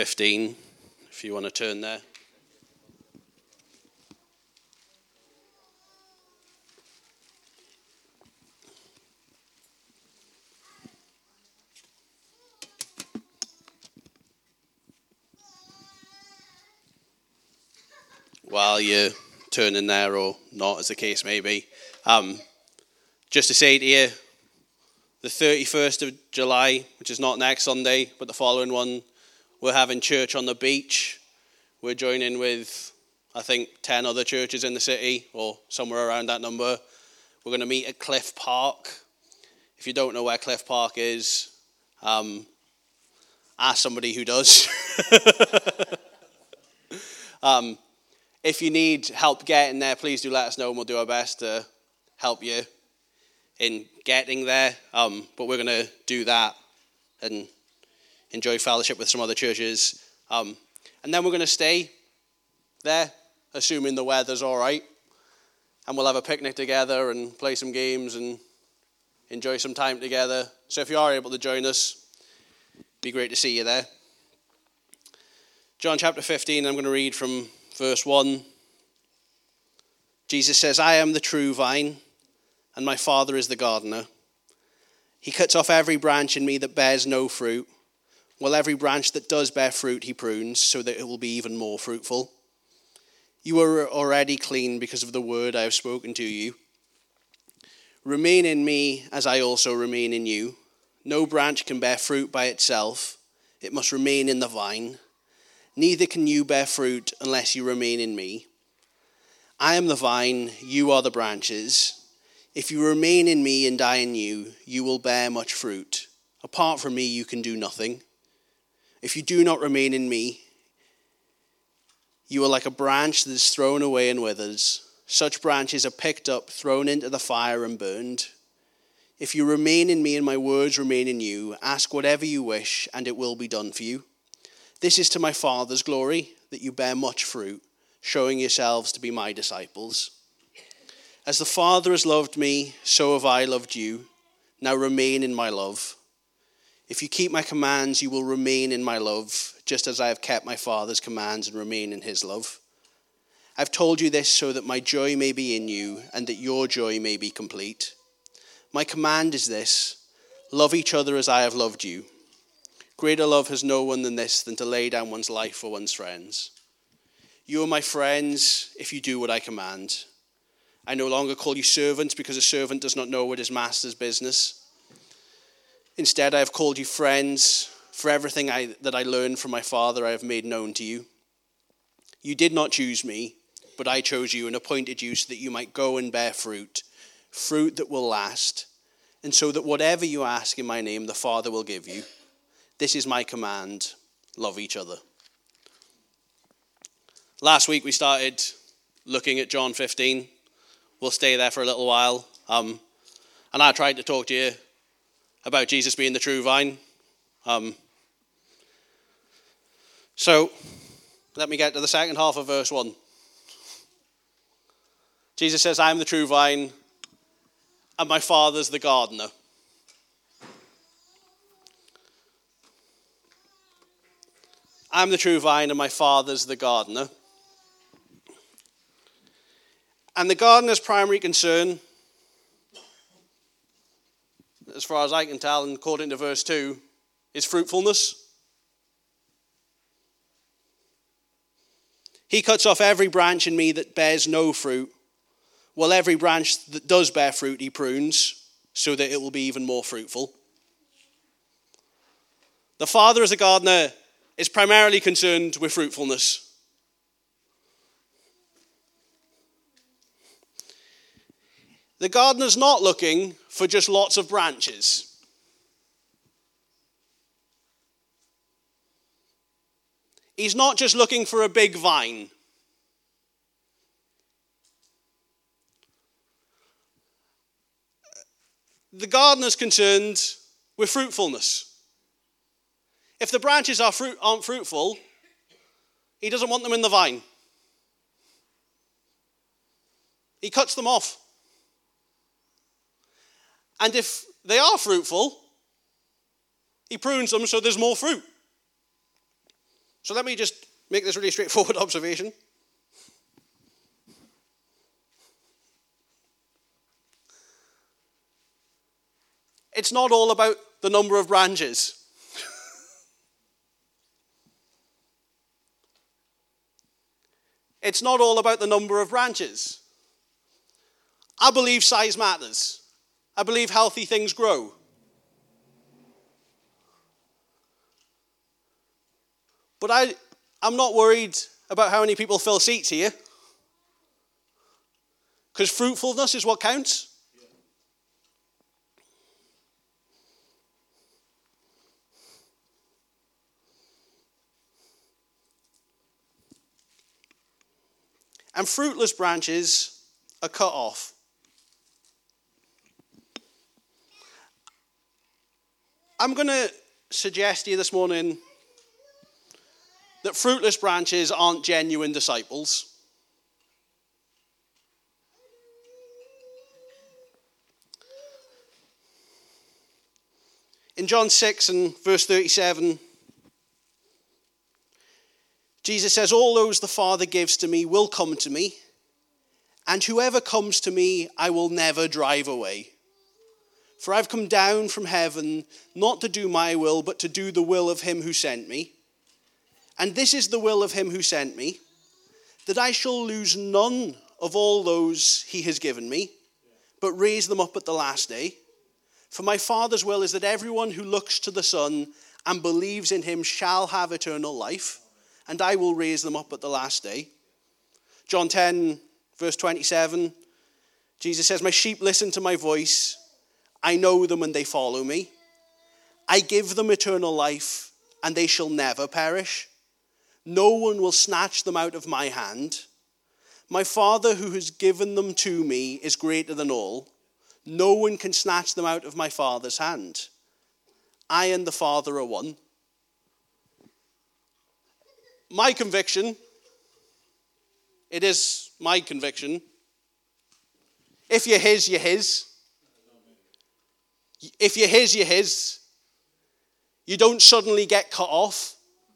15, if you want to turn there. While you're turning there, or not, as the case may be, just to say to you, the 31st of July, which is not next Sunday, but the following one, we're having church on the beach. We're joining with, I think, 10 other churches in the city, or somewhere around that number. We're going to meet at Cliff Park. If you don't know where Cliff Park is, ask somebody who does. If you need help getting there, please do let us know, and we'll do our best to help you in getting there. But we're going to do that and enjoy fellowship with some other churches. And then we're going to stay there, assuming the weather's all right. And we'll have a picnic together and play some games and enjoy some time together. So if you are able to join us, it'd be great to see you there. John chapter 15, I'm going to read from verse 1. Jesus says, I am the true vine, and my Father is the gardener. He cuts off every branch in me that bears no fruit, while every branch that does bear fruit he prunes, so that it will be even more fruitful. You are already clean because of the word I have spoken to you. Remain in me as I also remain in you. No branch can bear fruit by itself. It must remain in the vine. Neither can you bear fruit unless you remain in me. I am the vine, you are the branches. If you remain in me and I in you, you will bear much fruit. Apart from me, you can do nothing. If you do not remain in me, you are like a branch that is thrown away and withers. Such branches are picked up, thrown into the fire and burned. If you remain in me and my words remain in you, ask whatever you wish and it will be done for you. This is to my Father's glory, that you bear much fruit, showing yourselves to be my disciples. As the Father has loved me, so have I loved you. Now remain in my love. If you keep my commands, you will remain in my love, just as I have kept my Father's commands and remain in his love. I've told you this so that my joy may be in you and that your joy may be complete. My command is this: love each other as I have loved you. Greater love has no one than this, than to lay down one's life for one's friends. You are my friends if you do what I command. I no longer call you servants, because a servant does not know what his master's business. Instead, I have called you friends, for everything that I learned from my Father I have made known to you. You did not choose me, but I chose you and appointed you so that you might go and bear fruit, fruit that will last, and so that whatever you ask in my name, the Father will give you. This is my command: love each other. Last week we started looking at John 15. We'll stay there for a little while. And I tried to talk to you about Jesus being the true vine. So let me get to the second half of verse 1. Jesus says, I am the true vine, and my Father's the gardener. I'm the true vine and my Father's the gardener. And the gardener's primary concern, as far as I can tell, and according to verse 2, is fruitfulness. He cuts off every branch in me that bears no fruit, while every branch that does bear fruit he prunes, so that it will be even more fruitful. The Father as a gardener is primarily concerned with fruitfulness. The gardener's not looking for just lots of branches. He's not just looking for a big vine. The gardener's concerned with fruitfulness. If the branches aren't fruitful, he doesn't want them in the vine. He cuts them off. And if they are fruitful, he prunes them so there's more fruit. So let me just make this really straightforward observation. It's not all about the number of branches. It's not all about the number of branches. I believe size matters. I believe healthy things grow. But I'm not worried about how many people fill seats here. Because fruitfulness is what counts. And fruitless branches are cut off. I'm going to suggest to you this morning that fruitless branches aren't genuine disciples. In John 6 and verse 37, Jesus says, all those the Father gives to me will come to me, and whoever comes to me I will never drive away. For I've come down from heaven not to do my will, but to do the will of him who sent me. And this is the will of him who sent me, that I shall lose none of all those he has given me, but raise them up at the last day. For my Father's will is that everyone who looks to the Son and believes in him shall have eternal life, and I will raise them up at the last day. John 10, verse 27, Jesus says, my sheep listen to my voice. I know them and they follow me. I give them eternal life, and they shall never perish. No one will snatch them out of my hand. My Father who has given them to me is greater than all. No one can snatch them out of my Father's hand. I and the Father are one. My conviction, it is my conviction, if you're his, you're his. If you're his, you're his. You don't suddenly get cut off.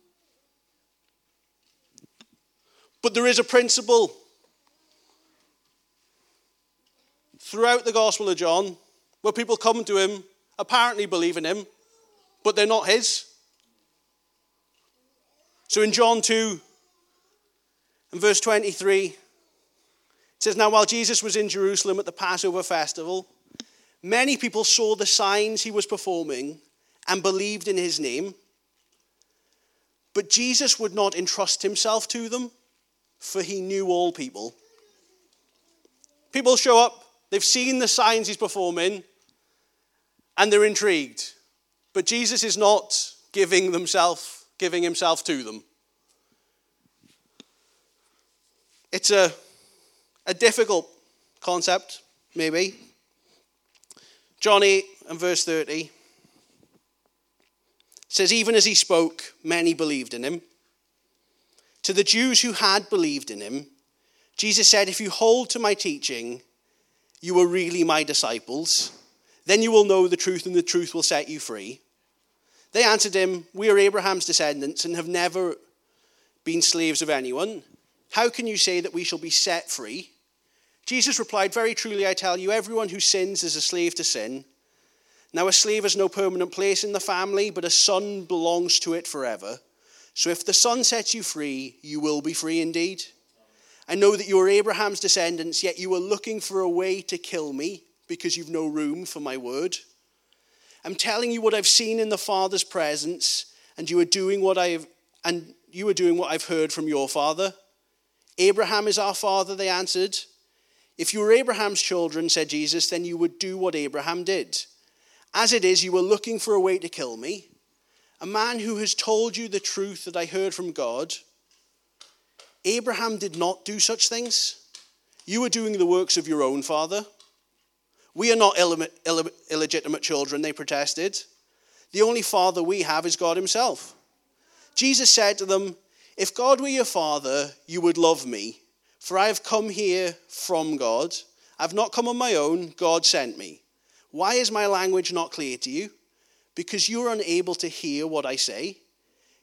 But there is a principle throughout the Gospel of John where people come to him, apparently believe in him, but they're not his. So in John 2 and verse 23, it says, now while Jesus was in Jerusalem at the Passover festival, many people saw the signs he was performing and believed in his name. But Jesus would not entrust himself to them, for he knew all people. People show up, they've seen the signs he's performing, and they're intrigued. But Jesus is not giving himself to them. It's a difficult concept, maybe. John 8 and verse 30 says, even as he spoke, many believed in him. To the Jews who had believed in him, Jesus said, if you hold to my teaching, you are really my disciples. Then you will know the truth, and the truth will set you free. They answered him, we are Abraham's descendants and have never been slaves of anyone. How can you say that we shall be set free? Jesus replied, very truly I tell you, everyone who sins is a slave to sin. Now a slave has no permanent place in the family, but a son belongs to it forever. So if the Son sets you free, you will be free indeed. I know that you are Abraham's descendants, yet you are looking for a way to kill me because you've no room for my word. I'm telling you what I've seen in the Father's presence, and you are doing what I've heard from your father. Abraham is our father, they answered. If you were Abraham's children, said Jesus, then you would do what Abraham did. As it is, you are looking for a way to kill me, a man who has told you the truth that I heard from God. Abraham did not do such things. You are doing the works of your own father. We are not illegitimate children, they protested. The only father we have is God himself. Jesus said to them, if God were your father, you would love me, for I have come here from God. I have not come on my own, God sent me. Why is my language not clear to you? Because you are unable to hear what I say.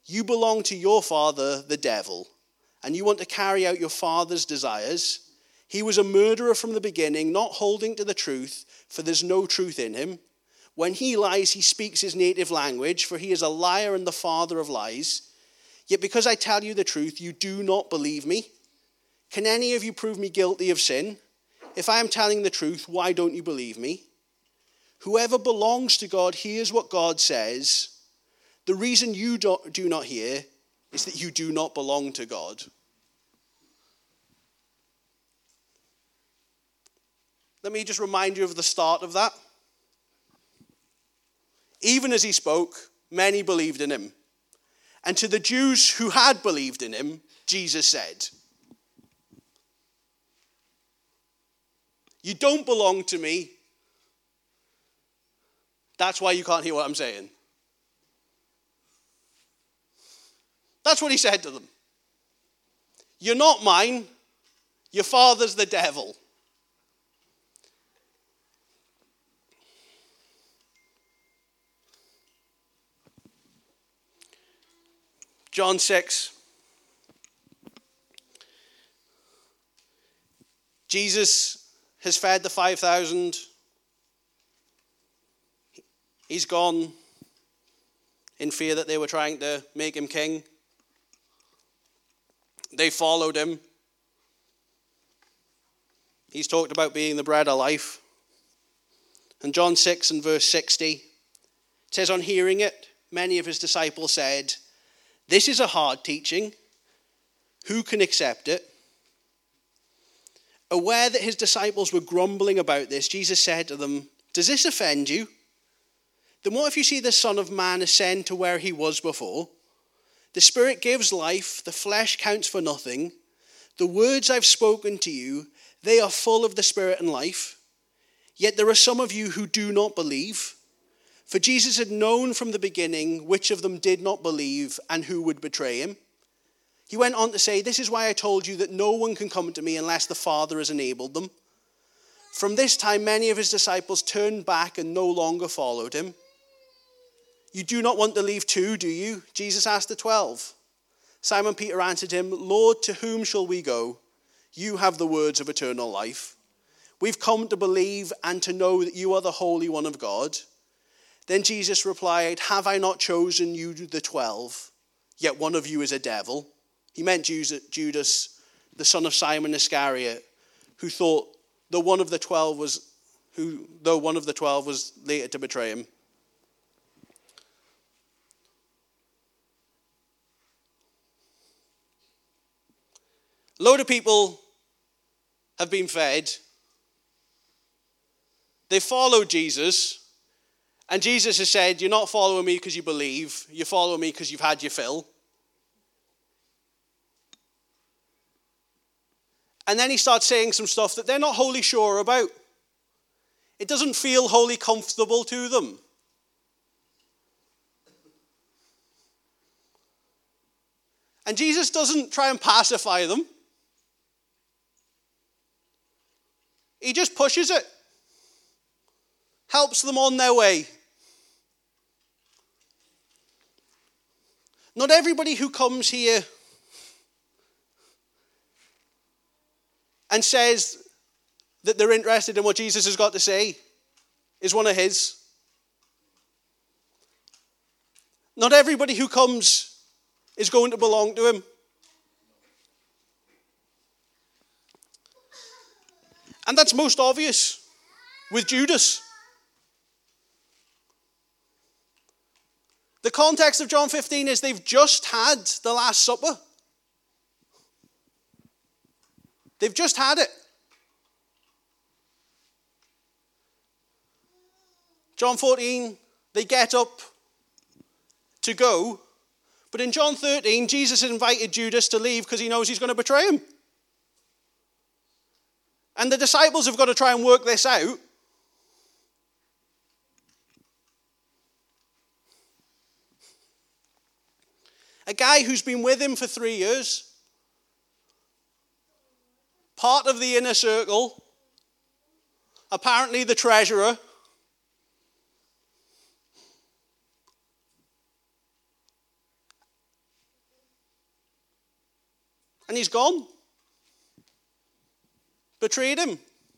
You belong to your father, the devil, and you want to carry out your father's desires. He was a murderer from the beginning, not holding to the truth, for there's no truth in him. When he lies, he speaks his native language, for he is a liar and the father of lies. Yet because I tell you the truth, you do not believe me. Can any of you prove me guilty of sin? If I am telling the truth, why don't you believe me? Whoever belongs to God hears what God says. The reason you do not hear is that you do not belong to God. Let me just remind you of the start of that. Even as he spoke, many believed in him. And to the Jews who had believed in him, Jesus said, you don't belong to me. That's why you can't hear what I'm saying. That's what he said to them. You're not mine. Your father's the devil. John 6. Jesus has fed the 5,000. He's gone in fear that they were trying to make him king. They followed him. He's talked about being the bread of life. And John 6 and verse 60, it says, on hearing it, many of his disciples said, this is a hard teaching. Who can accept it? Aware that his disciples were grumbling about this, Jesus said to them, does this offend you? Then what if you see the Son of Man ascend to where he was before? The Spirit gives life, the flesh counts for nothing. The words I've spoken to you, they are full of the Spirit and life. Yet there are some of you who do not believe. For Jesus had known from the beginning which of them did not believe and who would betray him. He went on to say, this is why I told you that no one can come to me unless the Father has enabled them. From this time, many of his disciples turned back and no longer followed him. You do not want to leave too, do you? Jesus asked the 12. Simon Peter answered him, Lord, to whom shall we go? You have the words of eternal life. We've come to believe and to know that you are the Holy One of God. Then Jesus replied, have I not chosen you the 12? Yet one of you is a devil. He meant Judas, the son of Simon Iscariot, who thought though one of the 12 was later to betray him. A load of people have been fed. They followed Jesus. And Jesus has said, you're not following me because you believe. You're following me because you've had your fill. And then he starts saying some stuff that they're not wholly sure about. It doesn't feel wholly comfortable to them. And Jesus doesn't try and pacify them. He just pushes it. Helps them on their way. Not everybody who comes here and says that they're interested in what Jesus has got to say is one of his. Not everybody who comes is going to belong to him. And that's most obvious with Judas. The context of John 15 is they've just had the Last Supper. They've just had it. John 14, they get up to go. But in John 13, Jesus invited Judas to leave because he knows he's going to betray him. And the disciples have got to try and work this out. A guy who's been with him for 3 years, part of the inner circle, apparently the treasurer, And he's gone. Betrayed him.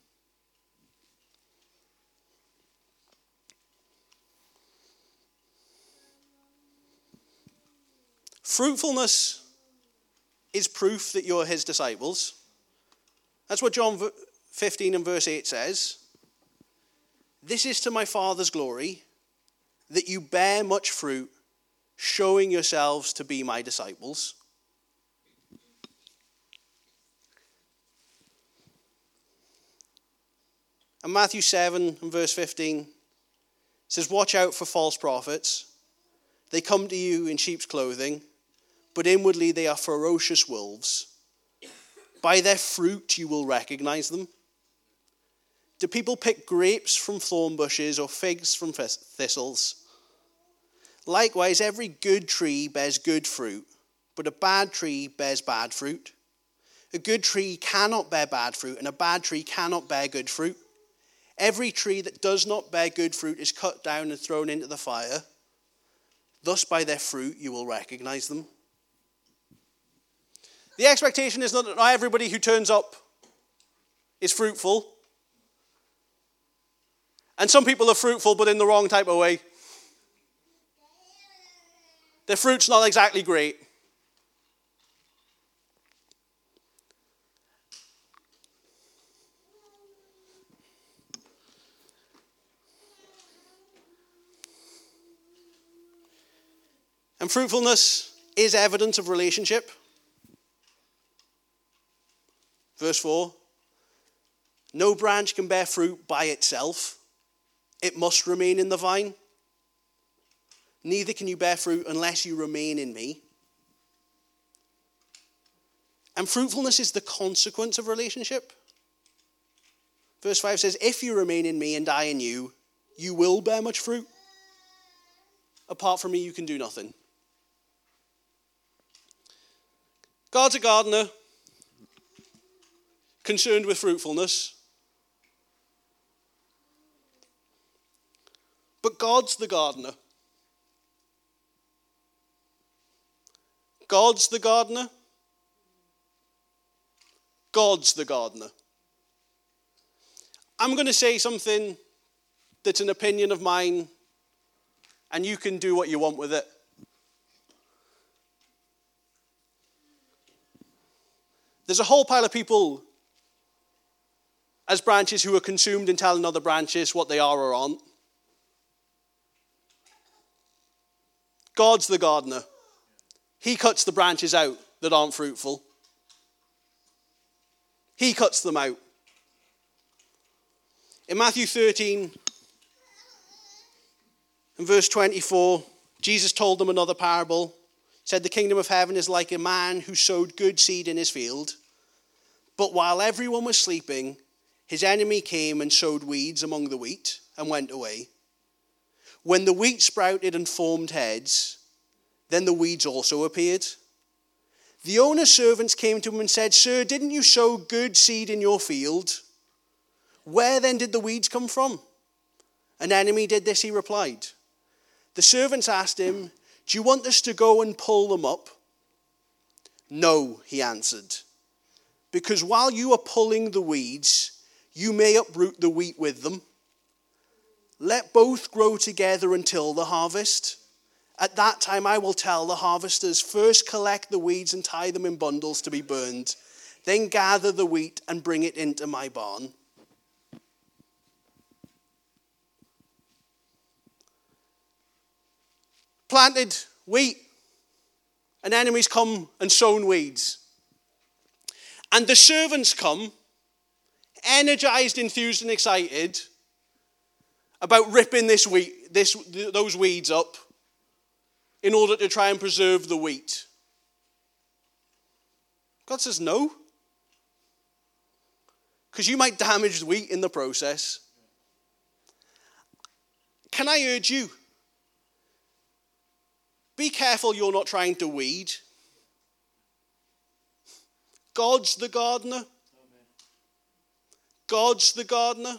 Fruitfulness is proof that you're his disciples. That's what John 15 and verse 8 says. This is to my Father's glory, that you bear much fruit, showing yourselves to be my disciples. And Matthew 7 and verse 15 says, watch out for false prophets. They come to you in sheep's clothing, but inwardly they are ferocious wolves. By their fruit you will recognize them. Do people pick grapes from thorn bushes or figs from thistles? Likewise, every good tree bears good fruit, but a bad tree bears bad fruit. A good tree cannot bear bad fruit, and a bad tree cannot bear good fruit. Every tree that does not bear good fruit is cut down and thrown into the fire. Thus by their fruit you will recognize them. The expectation is not that not everybody who turns up is fruitful. And some people are fruitful, but in the wrong type of way. Their fruit's not exactly great. And fruitfulness is evidence of relationship. Verse 4. No branch can bear fruit by itself. It must remain in the vine. Neither can you bear fruit unless you remain in me. And fruitfulness is the consequence of relationship. Verse 5 says, if you remain in me and I in you, you will bear much fruit. Apart from me, you can do nothing. God's a gardener, concerned with fruitfulness. But God's the gardener. God's the gardener. God's the gardener. I'm going to say something that's an opinion of mine, and you can do what you want with it. There's a whole pile of people as branches who are consumed in telling other branches what they are or aren't. God's the gardener. He cuts the branches out that aren't fruitful. He cuts them out. In Matthew 13, in verse 24, Jesus told them another parable. He said, the kingdom of heaven is like a man who sowed good seed in his field. But while everyone was sleeping, his enemy came and sowed weeds among the wheat and went away. When the wheat sprouted and formed heads, then the weeds also appeared. The owner's servants came to him and said, Sir, didn't you sow good seed in your field? Where then did the weeds come from? An enemy did this, he replied. The servants asked him, do you want us to go and pull them up? No, he answered. Because while you are pulling the weeds, you may uproot the wheat with them. Let both grow together until the harvest. At that time I will tell the harvesters, first collect the weeds and tie them in bundles to be burned. Then gather the wheat and bring it into my barn. Planted wheat, and enemies come and sown weeds. And the servants come, energized, enthused, and excited about ripping those weeds up in order to try and preserve the wheat. God says no, because you might damage the wheat in the process. Can I urge you? Be careful you're not trying to weed. God's the gardener. God's the gardener.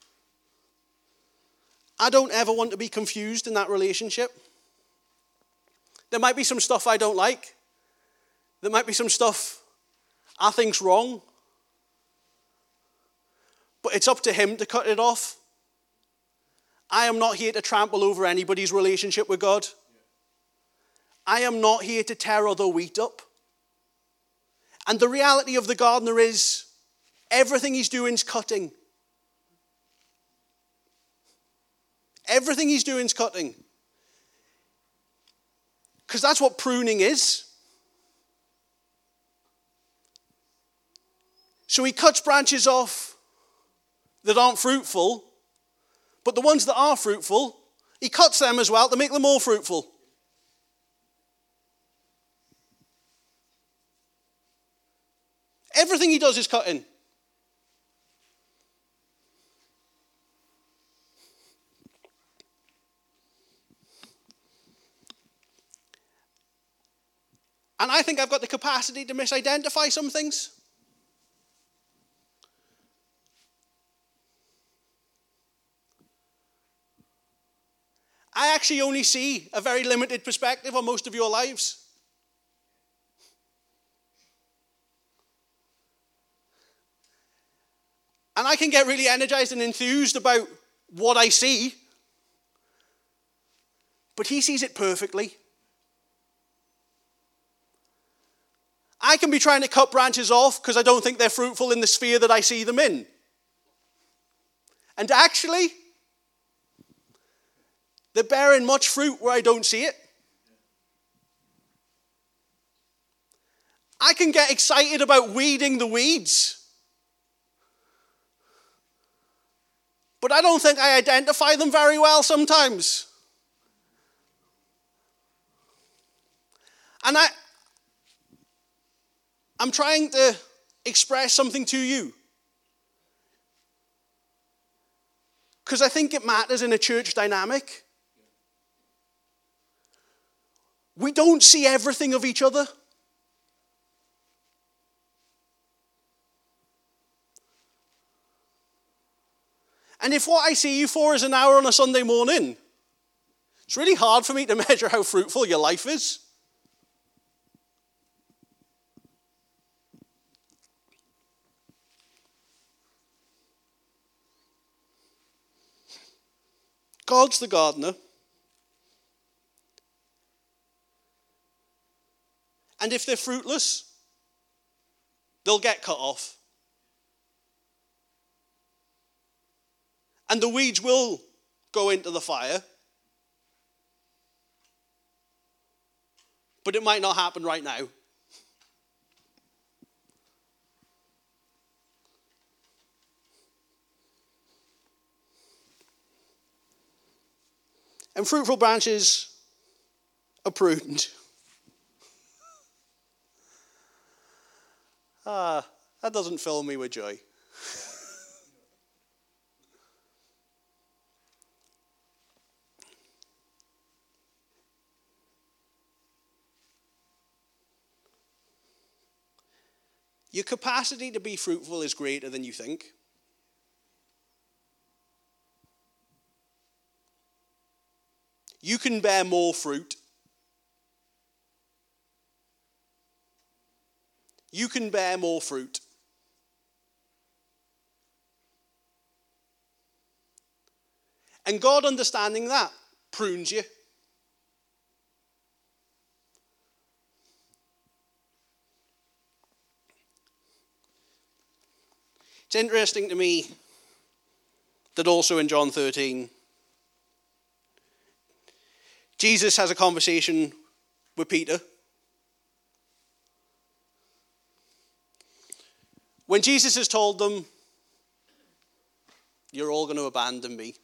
I don't ever want to be confused in that relationship. There might be some stuff I don't like. There might be some stuff I think's wrong. But it's up to him to cut it off. I am not here to trample over anybody's relationship with God. I am not here to tear other wheat up. And the reality of the gardener is everything he's doing is cutting. Everything he's doing is cutting. Because that's what pruning is. So he cuts branches off that aren't fruitful, but the ones that are fruitful, he cuts them as well to make them more fruitful. Everything he does is cutting. And I think I've got the capacity to misidentify some things. I actually only see a very limited perspective on most of your lives. And I can get really energized and enthused about what I see. But he sees it perfectly. I can be trying to cut branches off because I don't think they're fruitful in the sphere that I see them in. And actually, they're bearing much fruit where I don't see it. I can get excited about weeding the weeds. But I don't think I identify them very well sometimes. And I'm trying to express something to you. Because I think it matters in a church dynamic. We don't see everything of each other. And if what I see you for is an hour on a Sunday morning, it's really hard for me to measure how fruitful your life is. God's the gardener. And if they're fruitless, they'll get cut off. And the weeds will go into the fire. But it might not happen right now. And fruitful branches are pruned. That doesn't fill me with joy. Your capacity to be fruitful is greater than you think. You can bear more fruit. You can bear more fruit. And God, understanding that, prunes you. It's interesting to me that also in John 13, Jesus has a conversation with Peter. When Jesus has told them, you're all going to abandon me.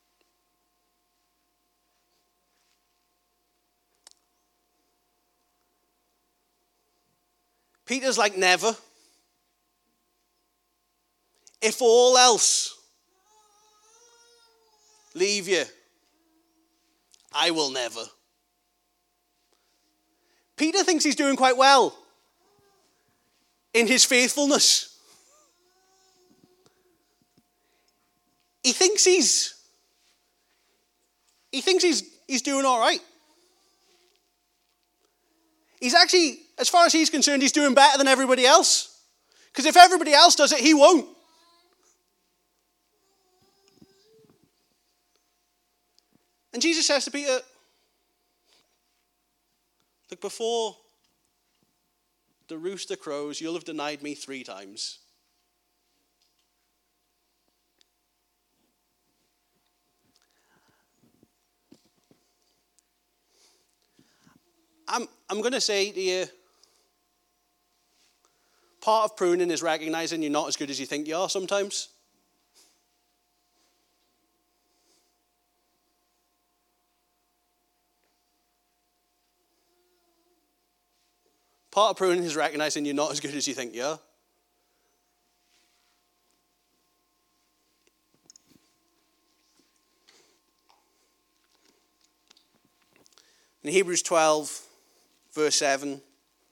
Peter's like, never. If all else leave you, I will never. Peter thinks he's doing quite well in his faithfulness. He thinks he's doing all right. he's actually, as far as he's concerned, he's doing better than everybody else. Because if everybody else does it, he won't. And Jesus says to Peter, look, before the rooster crows, you'll have denied me 3 times. I'm going to say to you, part of pruning is recognizing you're not as good as you think you are sometimes. Part of pruning is recognizing you're not as good as you think you are. In Hebrews 12, verse 7, it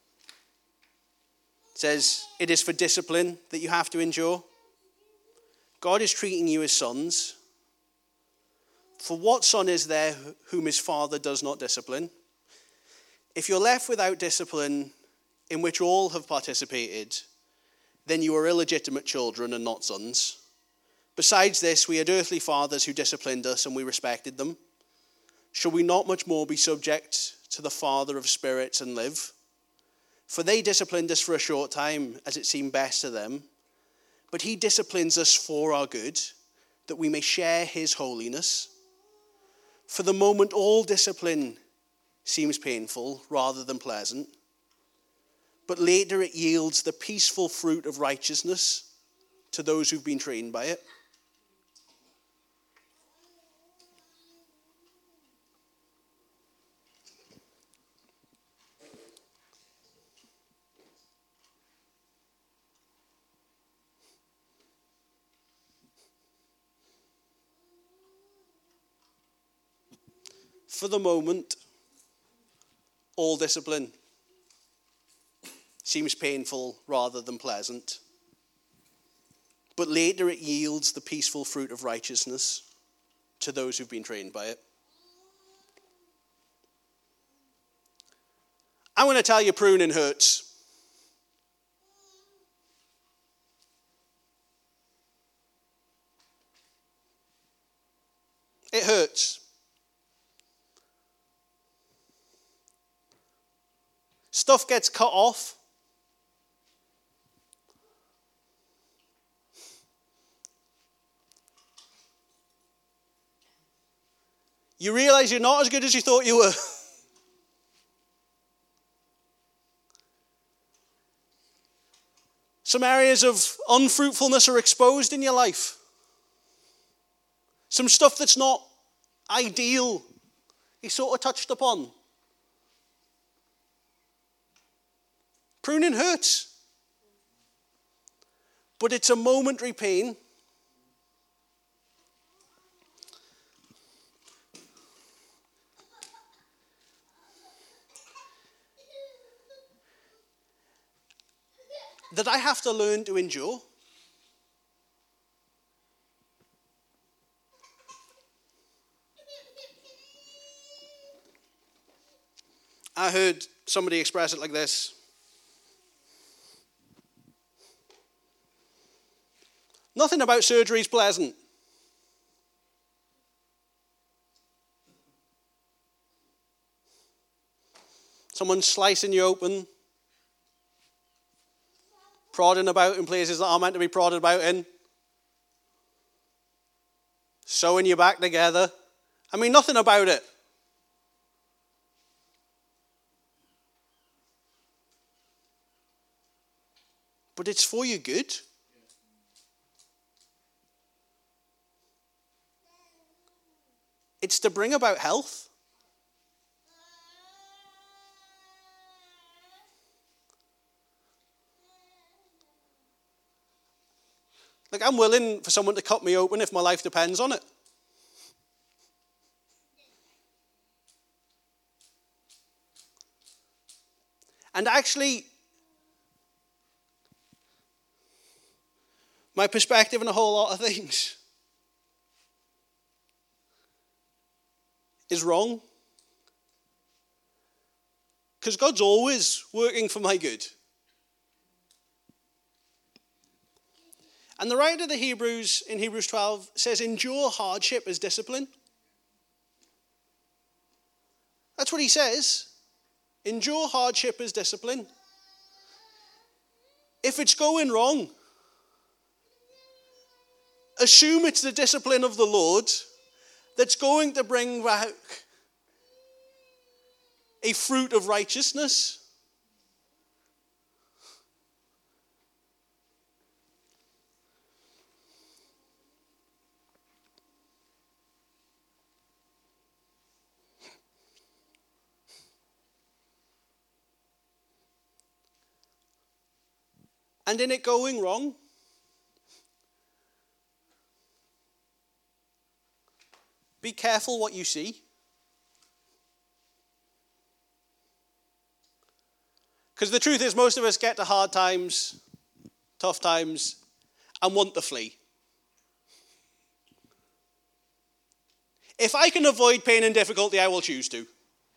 says, it is for discipline that you have to endure. God is treating you as sons. For what son is there whom his father does not discipline? If you're left without discipline in which all have participated, then you are illegitimate children and not sons. Besides this, we had earthly fathers who disciplined us and we respected them. Shall we not much more be subject to the Father of spirits and live? For they disciplined us for a short time, as it seemed best to them. But he disciplines us for our good, that we may share his holiness. For the moment, all discipline seems painful rather than pleasant. But later it yields the peaceful fruit of righteousness to those who've been trained by it. For the moment, all discipline seems painful rather than pleasant. But later it yields the peaceful fruit of righteousness to those who've been trained by it. I'm going to tell you pruning hurts. It hurts. Stuff gets cut off. You realize you're not as good as you thought you were. Some areas of unfruitfulness are exposed in your life. Some stuff that's not ideal is sort of touched upon. Pruning hurts. But it's a momentary pain. That I have to learn to endure. I heard somebody express it like this. Nothing about surgery is pleasant. Someone slicing you open, prodding about in places that aren't meant to be prodded about in, sewing you back together. I mean, nothing about it. But it's for your good. It's to bring about health. Like, I'm willing for someone to cut me open if my life depends on it. And actually, my perspective on a whole lot of things is wrong. Because God's always working for my good. And the writer of the Hebrews in Hebrews 12 says, endure hardship as discipline. That's what he says. Endure hardship as discipline. If it's going wrong, assume it's the discipline of the Lord that's going to bring back a fruit of righteousness. And in it going wrong, be careful what you see. Because the truth is, most of us get to hard times, tough times, and want to flee. If I can avoid pain and difficulty, I will choose to.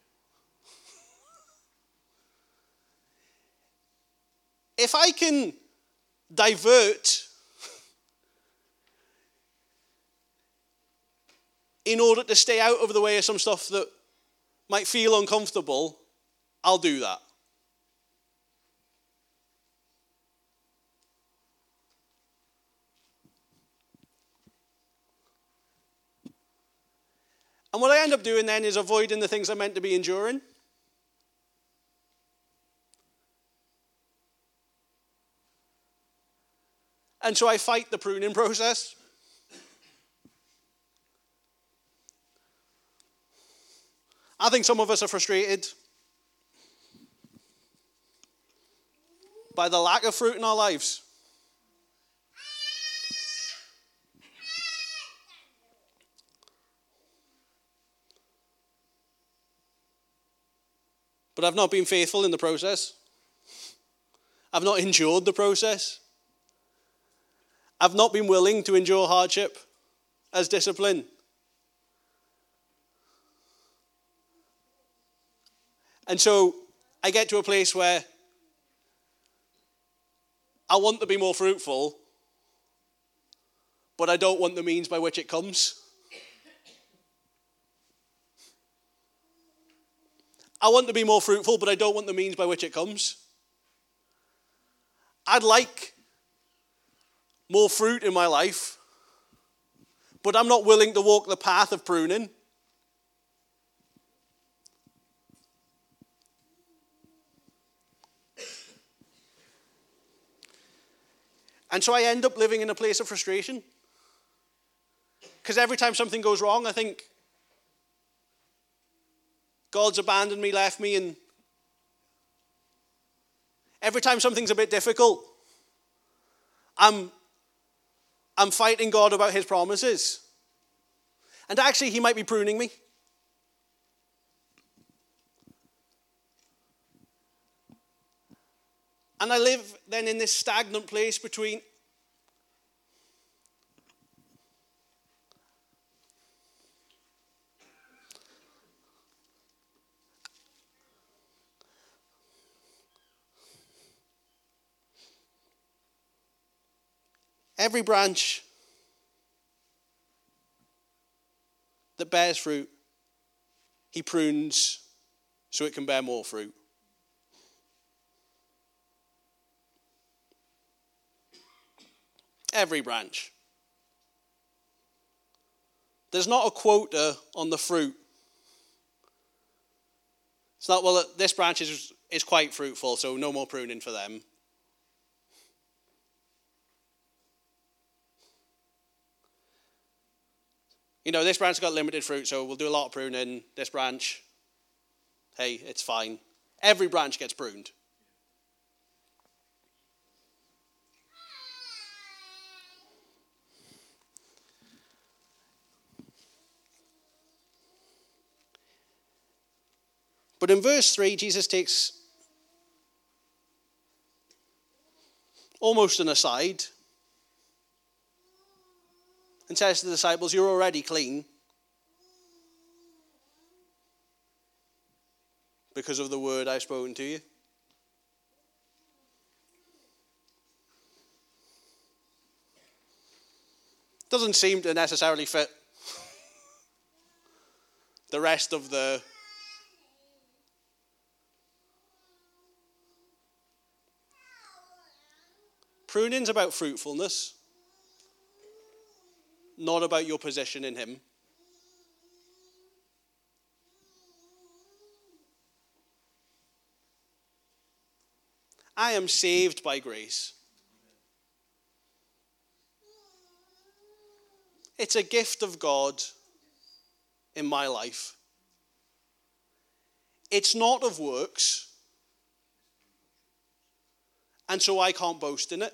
If I can divert in order to stay out of the way of some stuff that might feel uncomfortable, I'll do that. And what I end up doing then is avoiding the things I'm meant to be enduring. And so I fight the pruning process. I think some of us are frustrated by the lack of fruit in our lives. But I've not been faithful in the process. I've not endured the process. I've not been willing to endure hardship as discipline. And so I get to a place where I want to be more fruitful, but I don't want the means by which it comes. I want to be more fruitful, but I don't want the means by which it comes. I'd like more fruit in my life, but I'm not willing to walk the path of pruning. And so I end up living in a place of frustration. Because every time something goes wrong, I think, God's abandoned me, left me, and every time something's a bit difficult, I'm fighting God about his promises. And actually, he might be pruning me. And I live then in this stagnant place between every branch that bears fruit, he prunes so it can bear more fruit. Every branch. There's not a quota on the fruit. It's not, well, this branch is quite fruitful, so no more pruning for them. You know, this branch got limited fruit, so we'll do a lot of pruning. This branch, hey, it's fine. Every branch gets pruned. But in verse 3, Jesus takes almost an aside and says to the disciples, you're already clean. because of the word I've spoken to you? Doesn't seem to necessarily fit the rest of the pruning's about fruitfulness, not about your position in him. I am saved by grace. It's a gift of God in my life. It's not of works, and so I can't boast in it.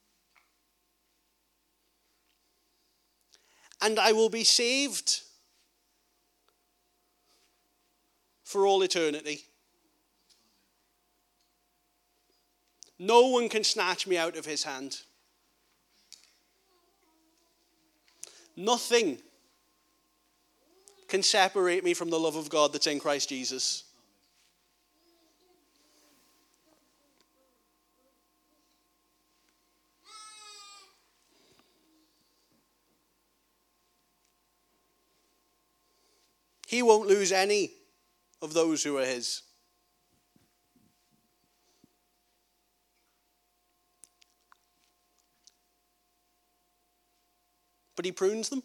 And I will be saved for all eternity. No one can snatch me out of his hand. Nothing can separate me from the love of God that's in Christ Jesus. He won't lose any of those who are his. But he prunes them.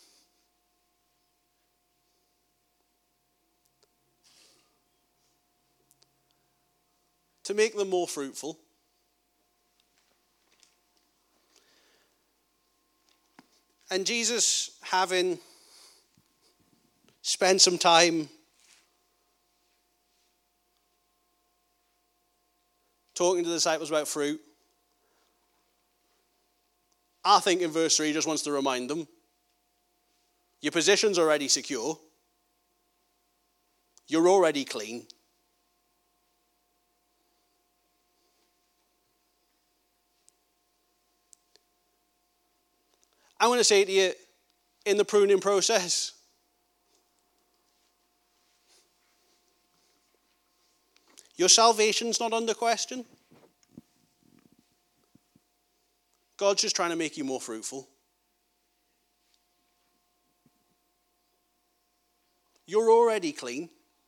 To make them more fruitful. And Jesus, having spent some time talking to the disciples about fruit, I think in verse 3 just wants to remind them, your position's already secure. You're already clean. I want to say to you, in the pruning process, your salvation's not under question. God's just trying to make you more fruitful. You're already clean.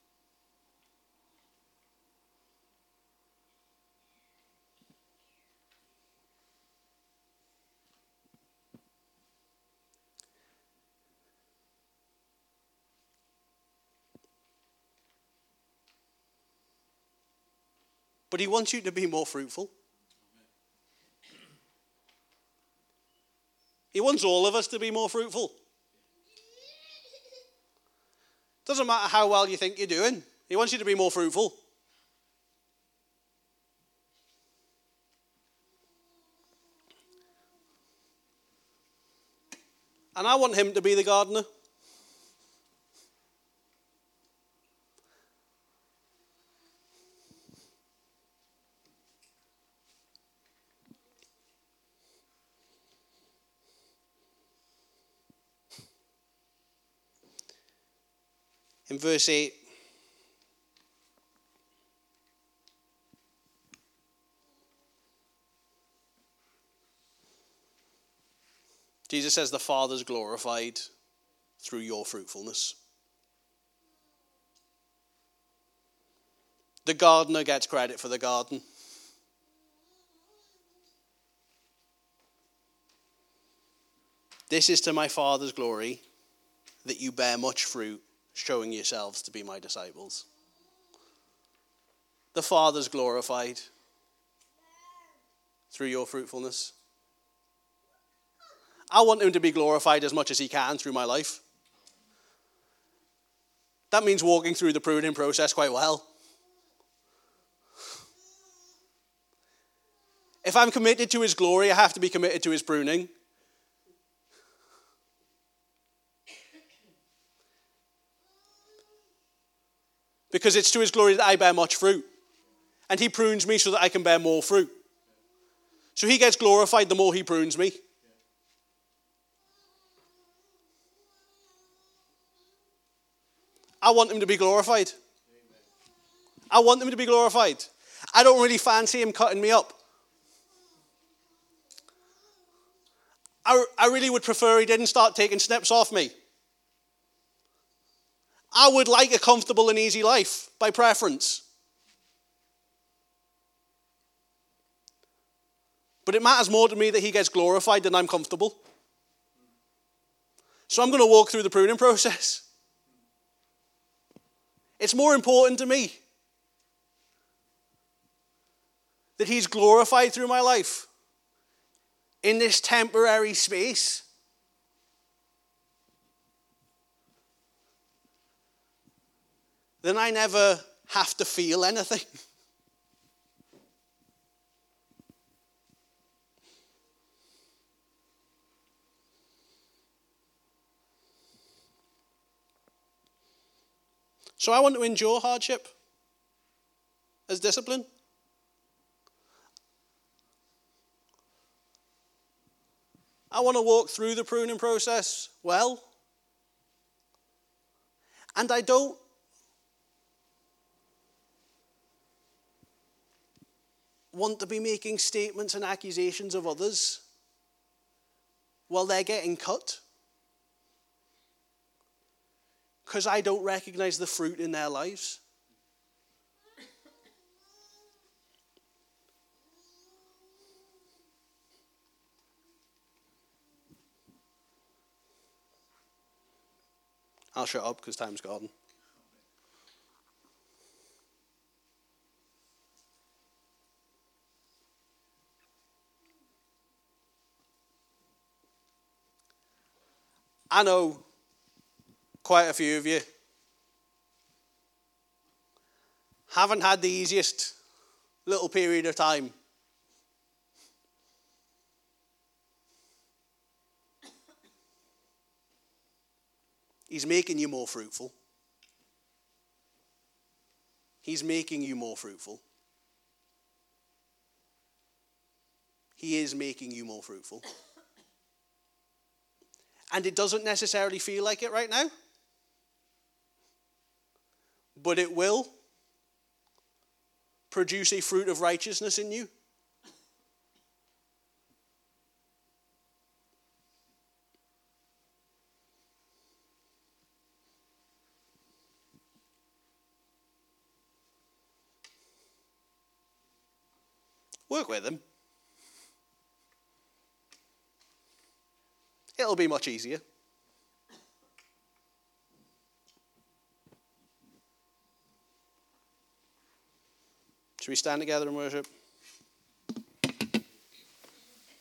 But he wants you to be more fruitful. He wants all of us to be more fruitful. Doesn't matter how well you think you're doing. He wants you to be more fruitful. And I want him to be the gardener. In verse 8, Jesus says the Father's glorified through your fruitfulness. The gardener gets credit for the garden. This is to my Father's glory, that you bear much fruit, showing yourselves to be my disciples. The Father's glorified through your fruitfulness. I want him to be glorified as much as he can through my life. That means walking through the pruning process quite well. If I'm committed to his glory, I have to be committed to his pruning. Because it's to his glory that I bear much fruit. And he prunes me so that I can bear more fruit. So he gets glorified the more he prunes me. I want him to be glorified. I want him to be glorified. I don't really fancy him cutting me up. I really would prefer he didn't start taking snips off me. I would like a comfortable and easy life by preference. But it matters more to me that he gets glorified than I'm comfortable. So I'm going to walk through the pruning process. It's more important to me that he's glorified through my life in this temporary space than I never have to feel anything. So I want to endure hardship as discipline. I want to walk through the pruning process well. And I don't want to be making statements and accusations of others while they're getting cut, because I don't recognize the fruit in their lives. I'll shut up because time's gone. I know quite a few of you haven't had the easiest little period of time. He's making you more fruitful. He's making you more fruitful. He is making you more fruitful. And it doesn't necessarily feel like it right now, but it will produce a fruit of righteousness in you. Work with him. It'll be much easier. Should we stand together and worship?